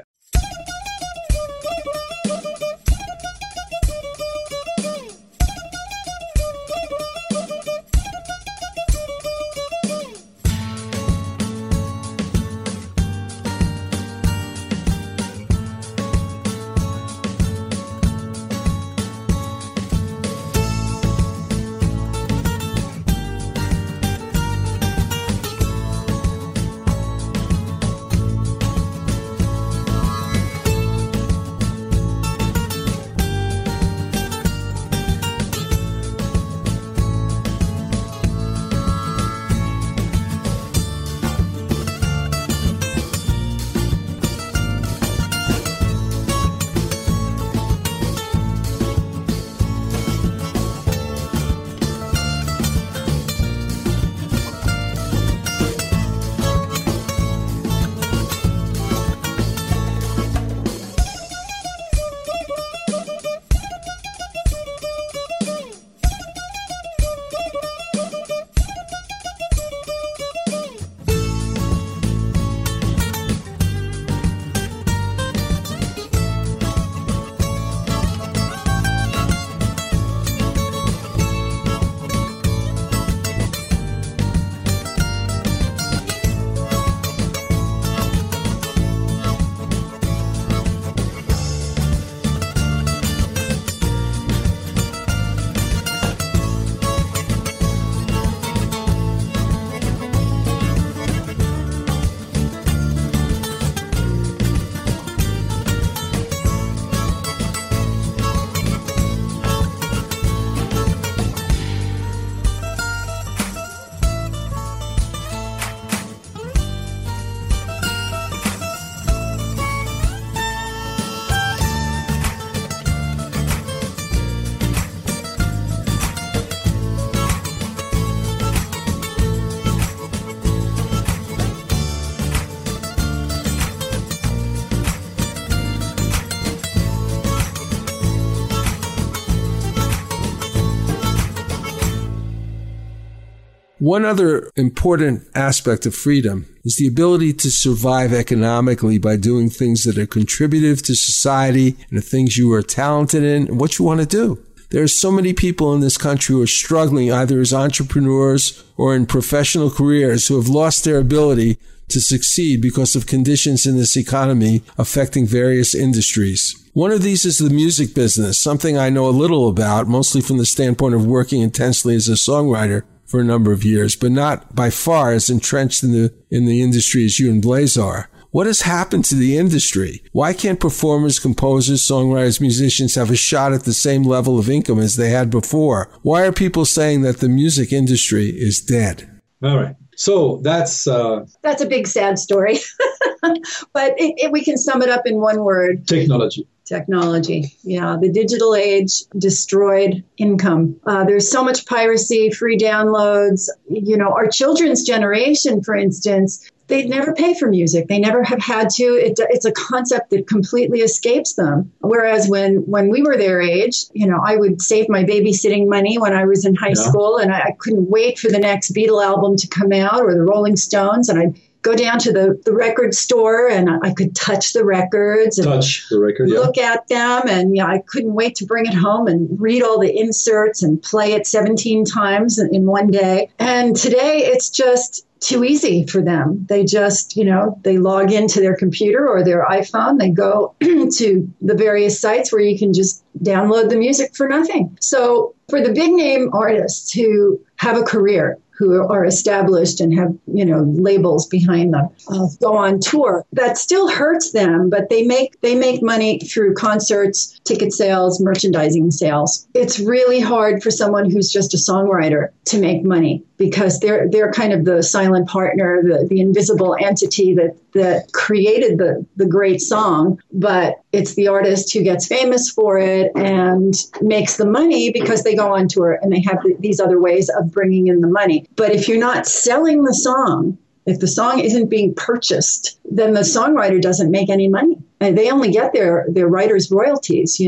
One other important aspect of freedom is the ability to survive economically by doing things that are contributive to society and the things you are talented in and what you want to do. There are so many people in this country who are struggling either as entrepreneurs or in professional careers who have lost their ability to succeed because of conditions in this economy affecting various industries. One of these is the music business, something I know a little about, mostly from the standpoint of working intensely as a songwriter for a number of years, but not by far as entrenched in the industry as you and Blaze are. What has happened to the industry? Why can't performers, composers, songwriters, musicians have a shot at the same level of income as they had before? Why are people saying that the music industry is dead? All right. So that's a big sad story, but we can sum it up in one word. Technology. Yeah, the digital age destroyed income. There's so much piracy, free downloads. You know, our children's generation, for instance, they never pay for music. They never have had to. It's a concept that completely escapes them. Whereas when we were their age, you know, I would save my babysitting money when I was in high school, and I couldn't wait for the next Beatle album to come out or the Rolling Stones, and I'd go down to the record store and I could touch the records and look at them. And I couldn't wait to bring it home and read all the inserts and play it 17 times in one day. And today it's just too easy for them. They just, they log into their computer or their iPhone. They go to the various sites where you can just download the music for nothing. So for the big name artists who have a career, who are established and have, labels behind them, go on tour. That still hurts them, but they make money through concerts, ticket sales, merchandising sales. It's really hard for someone who's just a songwriter to make money because they're kind of the silent partner, the invisible entity that created the great song, but it's the artist who gets famous for it and makes the money because they go on tour and they have these other ways of bringing in the money. But if you're not selling the song, if the song isn't being purchased, then the songwriter doesn't make any money. And they only get their writer's royalties,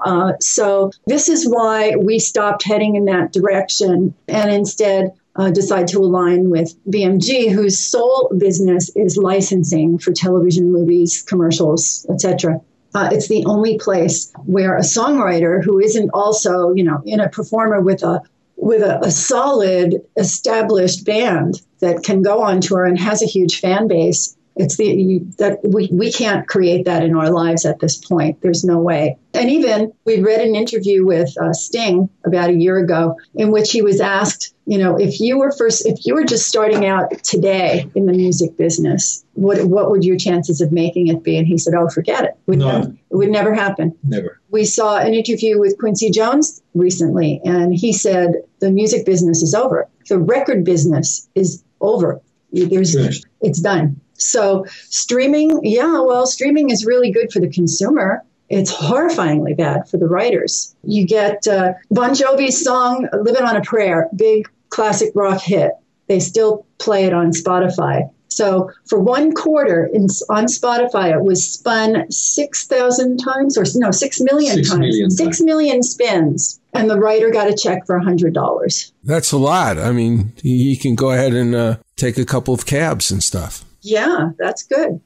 So this is why we stopped heading in that direction and instead decide to align with BMG, whose sole business is licensing for television, movies, commercials, etc. It's the only place where a songwriter who isn't also, in a performer with a solid established band that can go on tour and has a huge fan base. We can't create that in our lives at this point. There's no way. And even we read an interview with Sting about a year ago in which he was asked, if you were just starting out today in the music business, what would your chances of making it be? And he said, oh, forget it. It would never happen. Never. We saw an interview with Quincy Jones recently, and he said the music business is over. The record business is over. It's done. So streaming is really good for the consumer. It's horrifyingly bad for the writers. You get Bon Jovi's song, Living on a Prayer, big classic rock hit. They still play it on Spotify. So for one quarter on Spotify, it was spun 6,000 times, 6 million times. 6 million spins. And the writer got a check for $100. That's a lot. I mean, he can go ahead and take a couple of cabs and stuff. Yeah, that's good.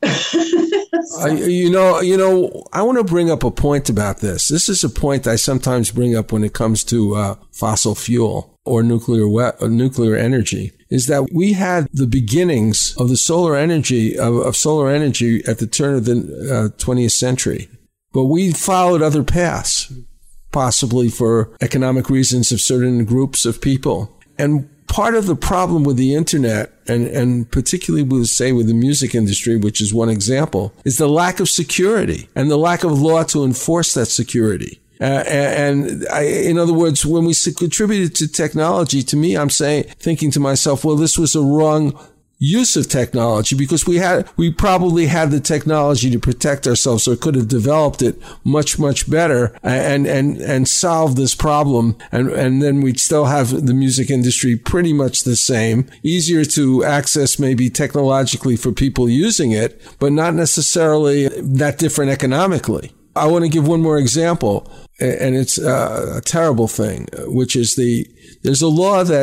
I want to bring up a point about this. This is a point I sometimes bring up when it comes to fossil fuel or nuclear energy, is that we had the beginnings of the solar energy of solar energy at the turn of the 20th century, but we followed other paths, possibly for economic reasons of certain groups of people. And part of the problem with the internet, and particularly with the music industry, which is one example, is the lack of security and the lack of law to enforce that security. In other words, when we contributed to technology, to me, I'm thinking to myself, well, this was a wrong use of technology because we probably had the technology to protect ourselves, or could have developed it much, much better and solved this problem. And then we'd still have the music industry pretty much the same, easier to access maybe technologically for people using it, but not necessarily that different economically. I want to give one more example, and it's a terrible thing, which is there's a law that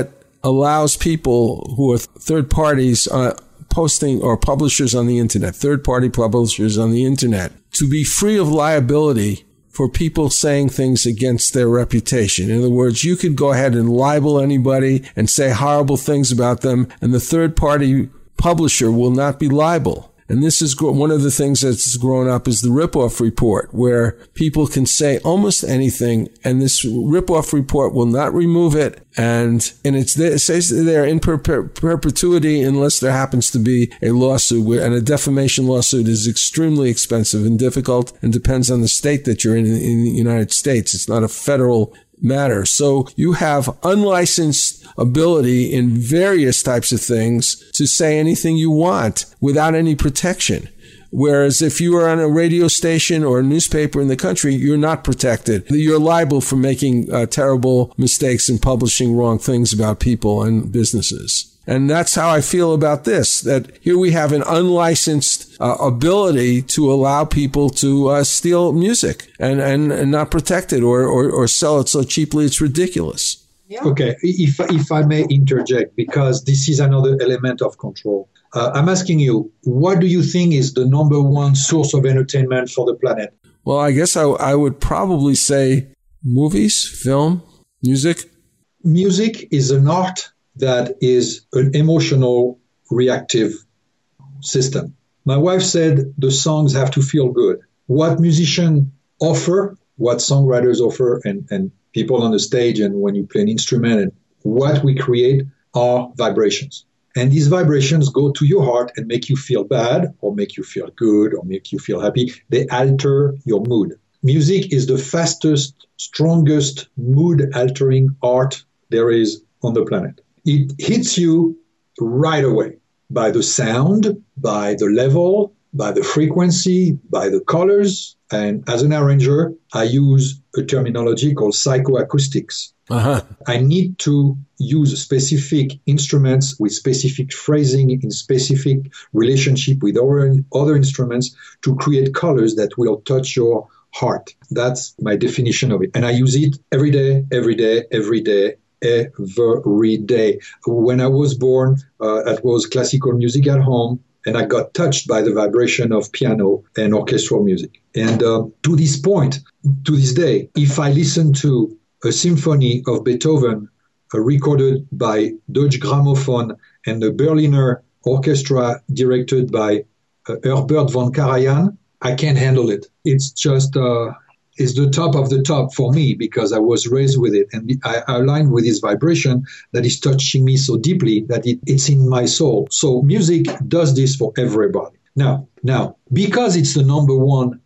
allows people who are third parties posting or publishers on the internet, third-party publishers on the internet, to be free of liability for people saying things against their reputation. In other words, you could go ahead and libel anybody and say horrible things about them, and the third-party publisher will not be liable. And this is one of the things that's grown up is the Ripoff Report, where people can say almost anything, and this Ripoff Report will not remove it. And it says they're in perpetuity unless there happens to be a lawsuit. And a defamation lawsuit is extremely expensive and difficult and depends on the state that you're in the United States. It's not a federal matter. So you have unlicensed ability in various types of things to say anything you want without any protection. Whereas if you are on a radio station or a newspaper in the country, you're not protected. You're liable for making terrible mistakes and publishing wrong things about people and businesses. And that's how I feel about this, that here we have an unlicensed ability to allow people to steal music and not protect it or sell it so cheaply it's ridiculous. Yeah. Okay, if I may interject, because this is another element of control. I'm asking you, what do you think is the number one source of entertainment for the planet? Well, I guess I would probably say movies, film, music. Music is an art that is an emotional, reactive system. My wife said the songs have to feel good. What musicians offer, what songwriters offer, and people on the stage, and when you play an instrument, and what we create are vibrations. And these vibrations go to your heart and make you feel bad, or make you feel good, or make you feel happy. They alter your mood. Music is the fastest, strongest mood-altering art there is on the planet. It hits you right away by the sound, by the level, by the frequency, by the colors. And as an arranger, I use a terminology called psychoacoustics. Uh-huh. I need to use specific instruments with specific phrasing in specific relationship with other instruments to create colors that will touch your heart. That's my definition of it. And I use it every day, every day, every day. Every day. When I was born, it was classical music at home, and I got touched by the vibration of piano and orchestral music. And to this point, to this day, if I listen to a symphony of Beethoven recorded by Deutsche Grammophon and the Berliner Orchestra directed by Herbert von Karajan, I can't handle it. It's just... is the top of the top for me because I was raised with it. And I align with this vibration that is touching me so deeply that it's in my soul. So music does this for everybody. Now, because it's the number one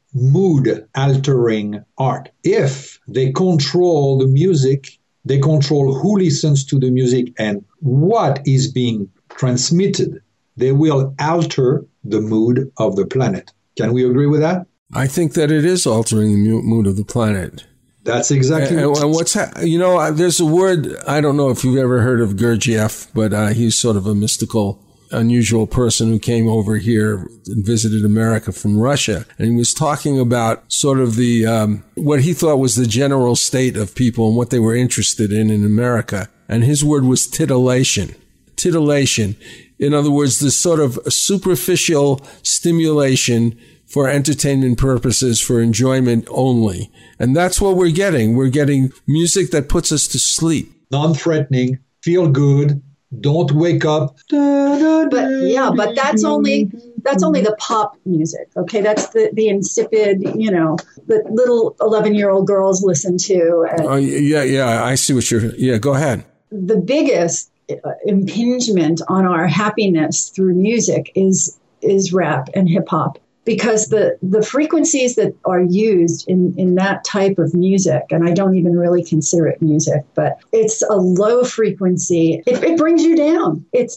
mood-altering art, if they control the music, they control who listens to the music and what is being transmitted, they will alter the mood of the planet. Can we agree with that? I think that it is altering the mood of the planet. That's exactly and what's there's a word, I don't know if you've ever heard of Gurdjieff, but he's sort of a mystical, unusual person who came over here and visited America from Russia. And he was talking about sort of the what he thought was the general state of people and what they were interested in America. And his word was titillation. Titillation. In other words, this sort of superficial stimulation for entertainment purposes, for enjoyment only. And that's what we're getting. We're getting music that puts us to sleep. Non-threatening, feel good, don't wake up. But that's only the pop music, okay? That's the insipid, that little 11-year-old girls listen to. Yeah, I see what go ahead. The biggest impingement on our happiness through music is rap and hip hop. Because the frequencies that are used in that type of music, and I don't even really consider it music, but it's a low frequency. It brings you down. It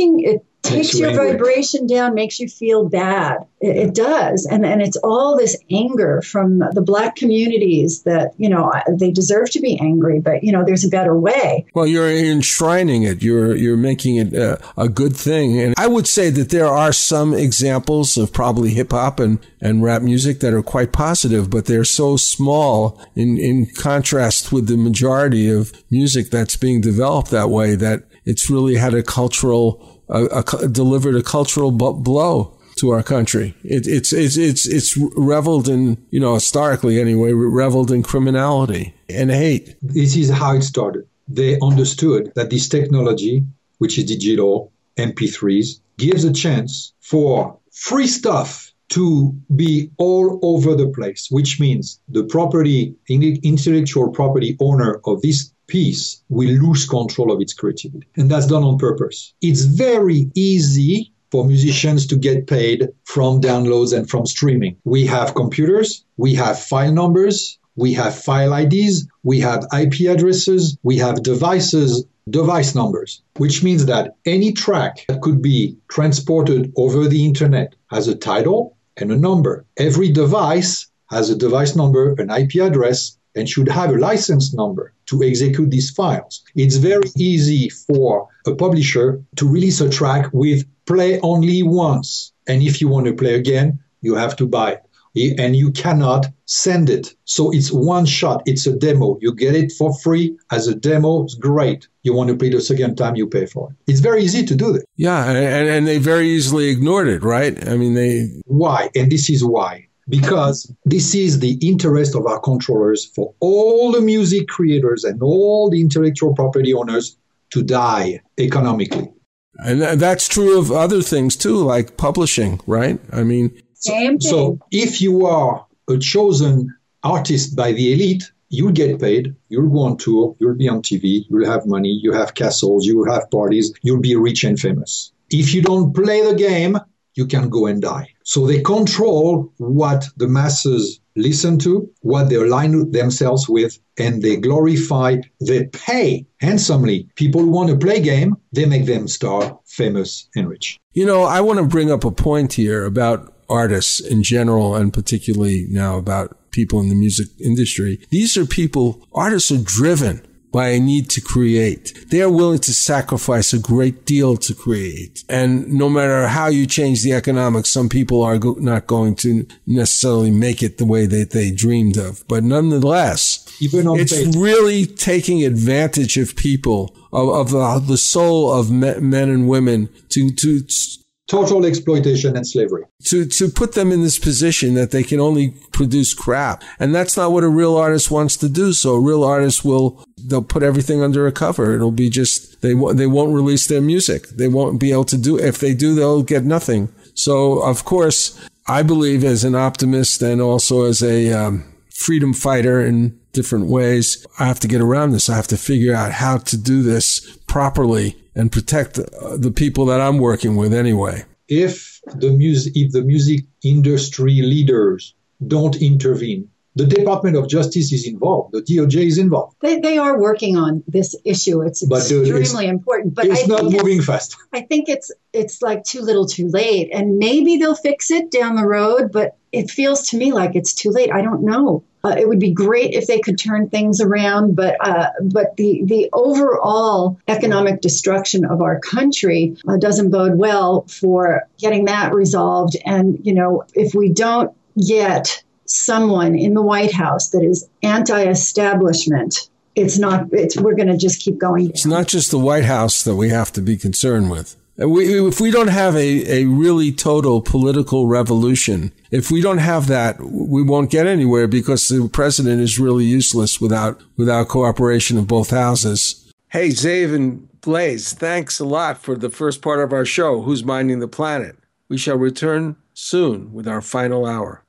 takes your vibration down, makes you feel bad. It does. And it's all this anger from the Black communities that, they deserve to be angry, but, there's a better way. Well, you're enshrining it. You're making it a good thing. And I would say that there are some examples of probably hip hop and rap music that are quite positive, but they're so small in contrast with the majority of music that's being developed that way that It's really had a cultural, delivered a cultural blow to our country. It's reveled in, historically anyway, reveled in criminality and hate. This is how it started. They understood that this technology, which is digital, MP3s, gives a chance for free stuff to be all over the place, which means the intellectual property owner of this piece will lose control of its creativity. And that's done on purpose. It's very easy for musicians to get paid from downloads and from streaming. We have computers, we have file numbers, we have file IDs, we have IP addresses, we have device numbers, which means that any track that could be transported over the internet has a title and a number. Every device has a device number, an IP address, and should have a license number to execute these files. It's very easy for a publisher to release a track with play only once. And if you want to play again, you have to buy it. And you cannot send it. So it's one shot. It's a demo. You get it for free as a demo. It's great. You want to play the second time, you pay for it. It's very easy to do that. Yeah, and they very easily ignored it, right? I mean, Why? And this is why. Because this is the interest of our controllers for all the music creators and all the intellectual property owners to die economically. And that's true of other things too, like publishing, right? I mean, so if you are a chosen artist by the elite, you'll get paid, you'll go on tour, you'll be on TV, you'll have money, you have castles, you will have parties, you'll be rich and famous. If you don't play the game, you can go and die. So they control what the masses listen to, what they align themselves with, and they glorify, they pay handsomely people who want to play game, they make them star, famous, and rich. I want to bring up a point here about artists in general, and particularly now about people in the music industry. These are artists are driven by a need to create. They are willing to sacrifice a great deal to create. And no matter how you change the economics, some people are not going to necessarily make it the way that they dreamed of. But nonetheless, it's really taking advantage of people, of the soul of men and women to total exploitation and slavery. To put them in this position that they can only produce crap. And that's not what a real artist wants to do. So a real artist they'll put everything under a cover. It'll be just, they won't release their music. They won't be able to do, if they do, they'll get nothing. So of course, I believe as an optimist and also as a freedom fighter in different ways, I have to get around this. I have to figure out how to do this properly and protect the people that I'm working with anyway. If the music industry leaders don't intervene, the Department of Justice is involved. The DOJ is involved. They are working on this issue. It's extremely important. But it's not moving fast. I think it's like too little too late. And maybe they'll fix it down the road, but it feels to me like it's too late. I don't know. It would be great if they could turn things around, but the overall economic destruction of our country doesn't bode well for getting that resolved. And, if we don't get someone in the White House that is anti-establishment, we're going to just keep going down. It's not just the White House that we have to be concerned with. If we don't have a really total political revolution, if we don't have that, we won't get anywhere because the president is really useless without cooperation of both houses. Hey, Zave and Blaise, thanks a lot for the first part of our show, Who's Minding the Planet? We shall return soon with our final hour.